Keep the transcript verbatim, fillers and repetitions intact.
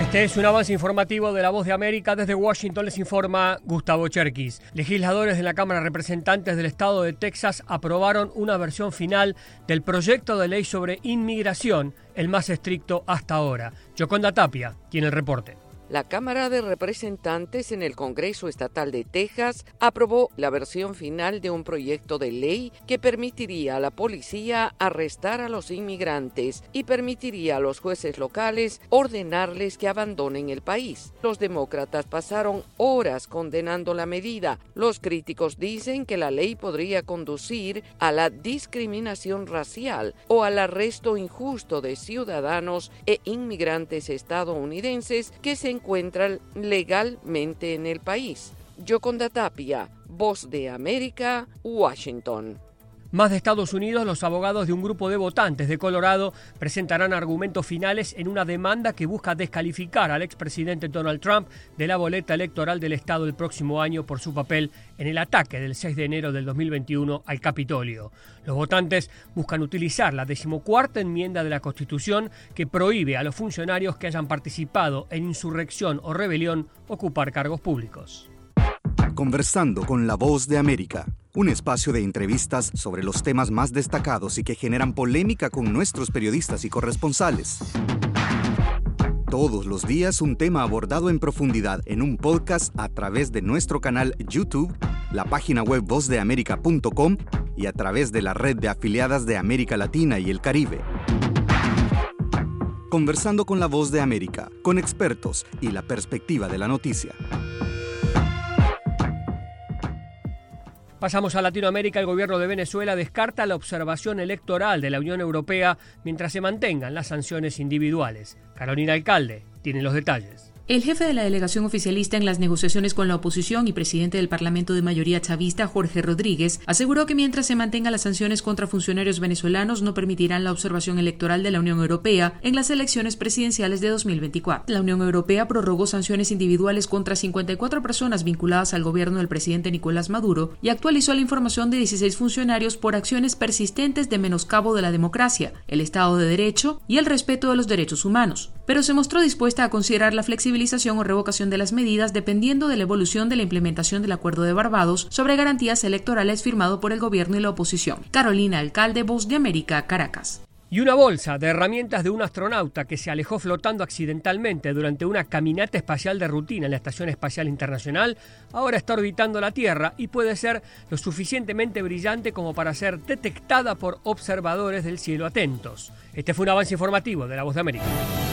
Este es un avance informativo de La Voz de América. Desde Washington les informa Gustavo Cherkis. Legisladores de la Cámara de Representantes del Estado de Texas aprobaron una versión final del proyecto de ley sobre inmigración, el más estricto hasta ahora. Yoconda Tapia tiene el reporte. La Cámara de Representantes en el Congreso Estatal de Texas aprobó la versión final de un proyecto de ley que permitiría a la policía arrestar a los inmigrantes y permitiría a los jueces locales ordenarles que abandonen el país. Los demócratas pasaron horas condenando la medida. Los críticos dicen que la ley podría conducir a la discriminación racial o al arresto injusto de ciudadanos e inmigrantes estadounidenses que se encuentran legalmente en el país. Yoconda Tapia, Voz de América, Washington. Más de Estados Unidos, los abogados de un grupo de votantes de Colorado presentarán argumentos finales en una demanda que busca descalificar al expresidente Donald Trump de la boleta electoral del estado el próximo año por su papel en el ataque del seis de enero del dos mil veintiuno al Capitolio. Los votantes buscan utilizar la decimocuarta enmienda de la Constitución que prohíbe a los funcionarios que hayan participado en insurrección o rebelión ocupar cargos públicos. Conversando con La Voz de América, un espacio de entrevistas sobre los temas más destacados y que generan polémica con nuestros periodistas y corresponsales. Todos los días un tema abordado en profundidad en un podcast a través de nuestro canal YouTube, la página web voz de américa punto com y a través de la red de afiliadas de América Latina y el Caribe. Conversando con La Voz de América, con expertos y la perspectiva de la noticia. Pasamos a Latinoamérica. El gobierno de Venezuela descarta la observación electoral de la Unión Europea mientras se mantengan las sanciones individuales. Carolina Alcalde tiene los detalles. El jefe de la delegación oficialista en las negociaciones con la oposición y presidente del Parlamento de mayoría chavista, Jorge Rodríguez, aseguró que mientras se mantengan las sanciones contra funcionarios venezolanos no permitirán la observación electoral de la Unión Europea en las elecciones presidenciales de dos mil veinticuatro. La Unión Europea prorrogó sanciones individuales contra cincuenta y cuatro personas vinculadas al gobierno del presidente Nicolás Maduro y actualizó la información de dieciséis funcionarios por acciones persistentes de menoscabo de la democracia, el Estado de Derecho y el respeto de los derechos humanos, pero se mostró dispuesta a considerar la flexibilidad o revocación de las medidas dependiendo de la evolución de la implementación del Acuerdo de Barbados sobre garantías electorales firmado por el gobierno y la oposición. Carolina Alcalde, Voz de América, Caracas. Y una bolsa de herramientas de un astronauta que se alejó flotando accidentalmente durante una caminata espacial de rutina en la Estación Espacial Internacional ahora está orbitando la Tierra y puede ser lo suficientemente brillante como para ser detectada por observadores del cielo atentos. Este fue un avance informativo de La Voz de América.